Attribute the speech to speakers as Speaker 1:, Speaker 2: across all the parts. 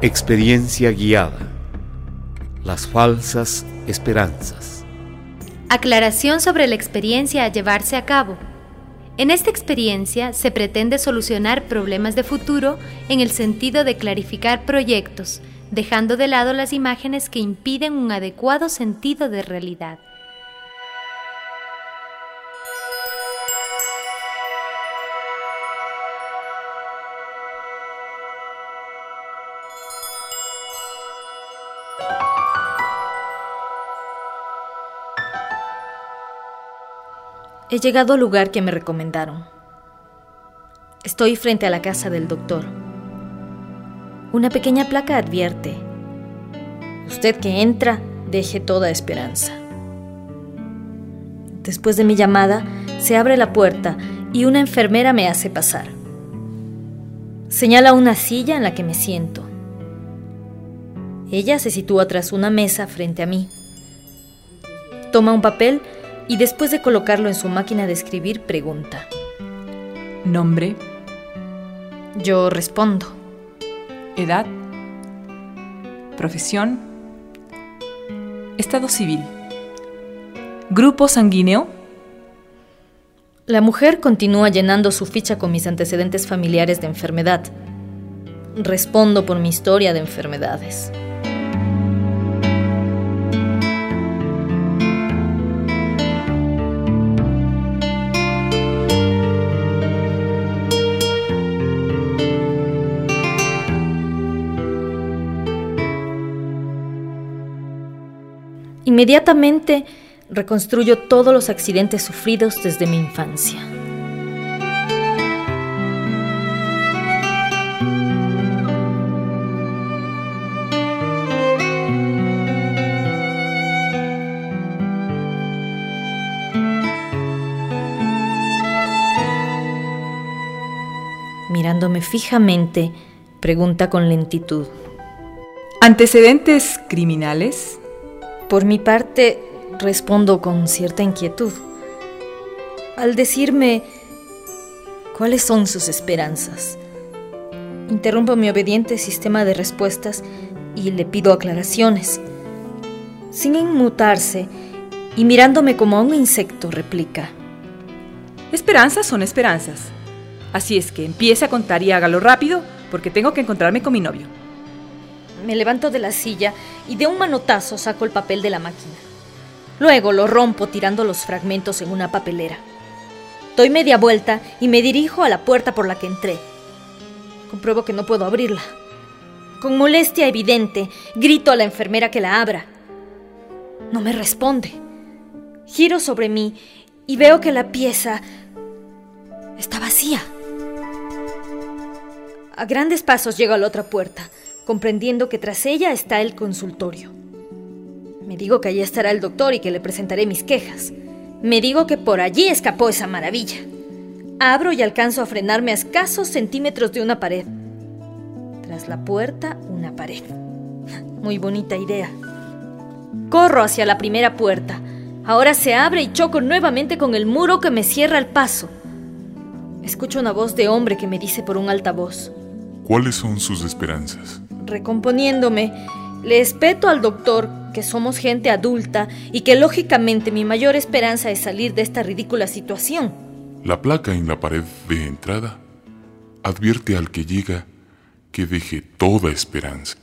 Speaker 1: Experiencia guiada. Las falsas esperanzas.
Speaker 2: Aclaración sobre la experiencia a llevarse a cabo. En esta experiencia se pretende solucionar problemas de futuro en el sentido de clarificar proyectos, dejando de lado las imágenes que impiden un adecuado sentido de realidad.
Speaker 3: He llegado al lugar que me recomendaron. Estoy frente a la casa del doctor. Una pequeña placa advierte: usted que entra, deje toda esperanza. Después de mi llamada, se abre la puerta y una enfermera me hace pasar. Señala una silla en la que me siento. Ella se sitúa tras una mesa frente a mí. Toma un papel y después de colocarlo en su máquina de escribir, pregunta:
Speaker 4: ¿Nombre?
Speaker 3: Yo respondo.
Speaker 4: ¿Edad? ¿Profesión? ¿Estado civil? ¿Grupo sanguíneo?
Speaker 3: La mujer continúa llenando su ficha con mis antecedentes familiares de enfermedad. Respondo por mi historia de enfermedades. Inmediatamente reconstruyo todos los accidentes sufridos desde mi infancia. Mirándome fijamente, pregunta con lentitud:
Speaker 4: ¿Antecedentes criminales?
Speaker 3: Por mi parte, respondo con cierta inquietud. Al decirme cuáles son sus esperanzas, interrumpo mi obediente sistema de respuestas y le pido aclaraciones. Sin inmutarse y mirándome como a un insecto, replica:
Speaker 4: Esperanzas son esperanzas. Así es que empiece a contar y hágalo rápido, porque tengo que encontrarme con mi novio.
Speaker 3: Me levanto de la silla y de un manotazo saco el papel de la máquina. Luego lo rompo tirando los fragmentos en una papelera. Doy media vuelta y me dirijo a la puerta por la que entré. Compruebo que no puedo abrirla. Con molestia evidente, grito a la enfermera que la abra. No me responde. Giro sobre mí y veo que la pieza está vacía. A grandes pasos llego a la otra puerta, comprendiendo que tras ella está el consultorio. Me digo que allí estará el doctor y que le presentaré mis quejas. Me digo que por allí escapó esa maravilla. Abro y alcanzo a frenarme a escasos centímetros de una pared. Tras la puerta, una pared. Muy bonita idea. Corro hacia la primera puerta. Ahora se abre y choco nuevamente con el muro que me cierra el paso. Escucho una voz de hombre que me dice por un altavoz:
Speaker 5: ¿Cuáles son sus esperanzas?
Speaker 3: Recomponiéndome, le espeto al doctor que somos gente adulta y que lógicamente mi mayor esperanza es salir de esta ridícula situación.
Speaker 5: La placa en la pared de entrada advierte al que llega que deje toda esperanza.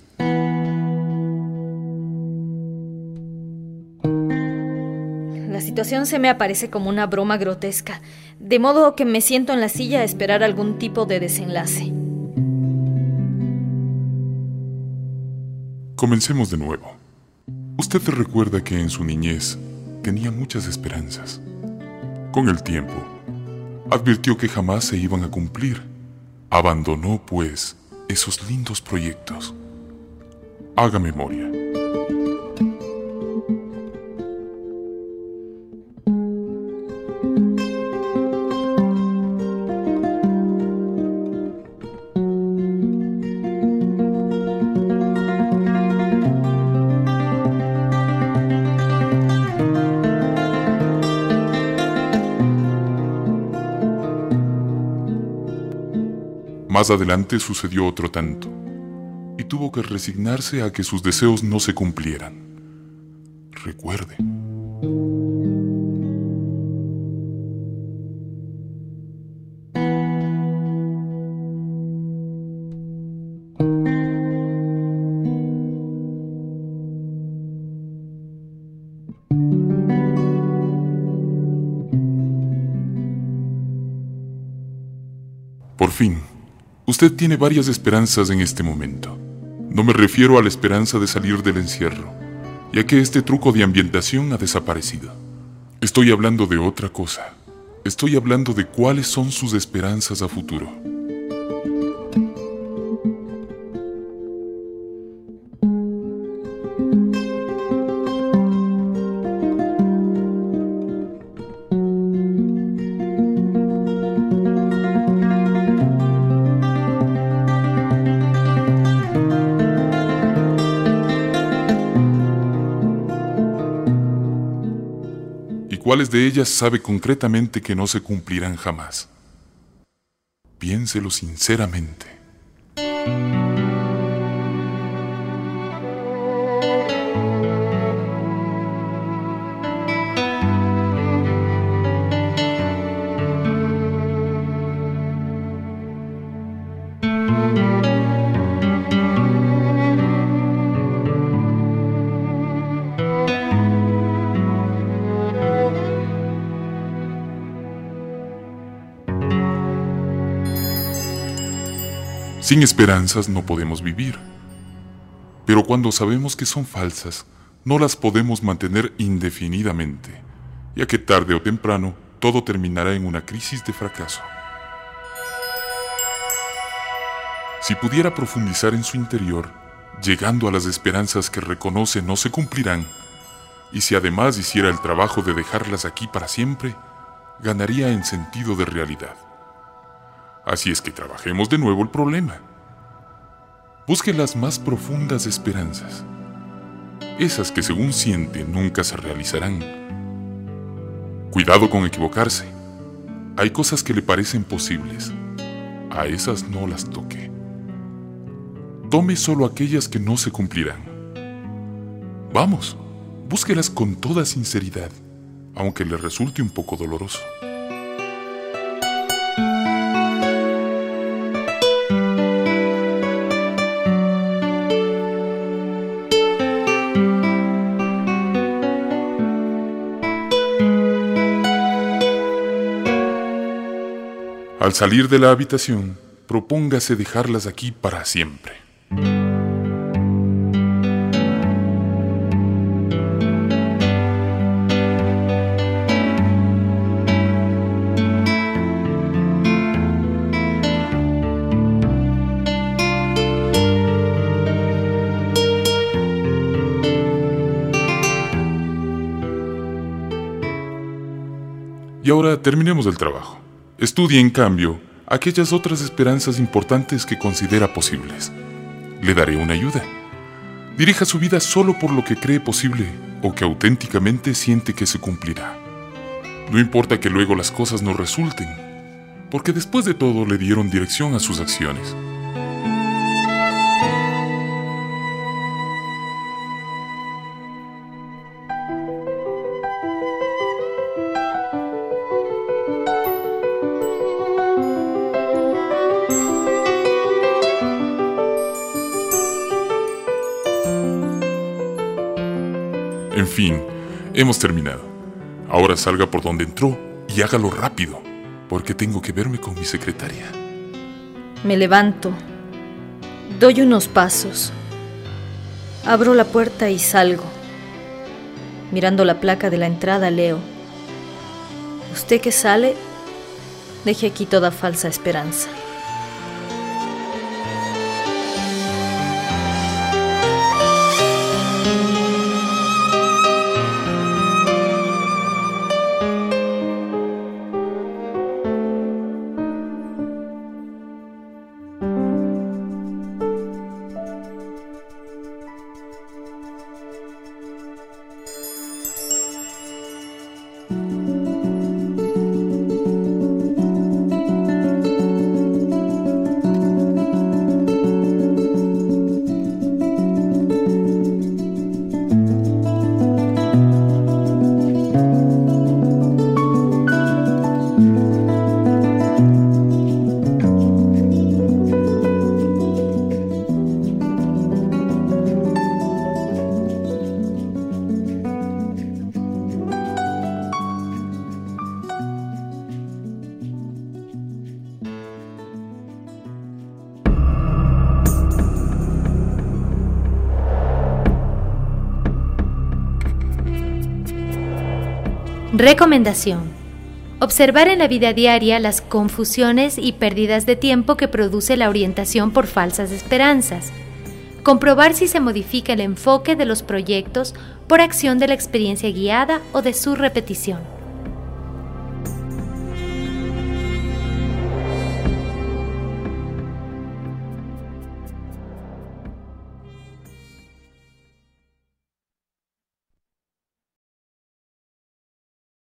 Speaker 3: La situación se me aparece como una broma grotesca, de modo que me siento en la silla a esperar algún tipo de desenlace.
Speaker 5: Comencemos de nuevo. Usted recuerda que en su niñez tenía muchas esperanzas. Con el tiempo, advirtió que jamás se iban a cumplir. Abandonó, pues, esos lindos proyectos. Haga memoria. Más adelante sucedió otro tanto. y tuvo que resignarse a que sus deseos no se cumplieran. Recuerde. Por fin, usted tiene varias esperanzas en este momento. No me refiero a la esperanza de salir del encierro, ya que este truco de ambientación ha desaparecido. Estoy hablando de otra cosa. Estoy hablando de cuáles son sus esperanzas a futuro. ¿Cuáles de ellas sabe concretamente que no se cumplirán jamás? Piénselo sinceramente. Sin esperanzas no podemos vivir. Pero cuando sabemos que son falsas, no las podemos mantener indefinidamente, ya que tarde o temprano todo terminará en una crisis de fracaso. Si pudiera profundizar en su interior, llegando a las esperanzas que reconoce no se cumplirán, y si además hiciera el trabajo de dejarlas aquí para siempre, ganaría en sentido de realidad. Así es que trabajemos de nuevo el problema. Busque las más profundas esperanzas, esas que según siente nunca se realizarán. Cuidado con equivocarse. Hay cosas que le parecen posibles. A esas no las toque. Tome solo aquellas que no se cumplirán. Vamos, búsquelas con toda sinceridad, aunque le resulte un poco doloroso. Al salir de la habitación, propóngase dejarlas aquí para siempre. Y ahora terminemos el trabajo. Estudie, en cambio, aquellas otras esperanzas importantes que considera posibles. Le daré una ayuda. Dirija su vida solo por lo que cree posible o que auténticamente siente que se cumplirá. No importa que luego las cosas no resulten, porque después de todo le dieron dirección a sus acciones. En fin, hemos terminado. Ahora salga por donde entró y hágalo rápido, porque tengo que verme con mi secretaria.
Speaker 3: Me levanto, doy unos pasos, abro la puerta y salgo. Mirando la placa de la entrada leo: usted que sale, deje aquí toda falsa esperanza.
Speaker 2: Recomendación: observar en la vida diaria las confusiones y pérdidas de tiempo que produce la orientación por falsas esperanzas. Comprobar si se modifica el enfoque de los proyectos por acción de la experiencia guiada o de su repetición.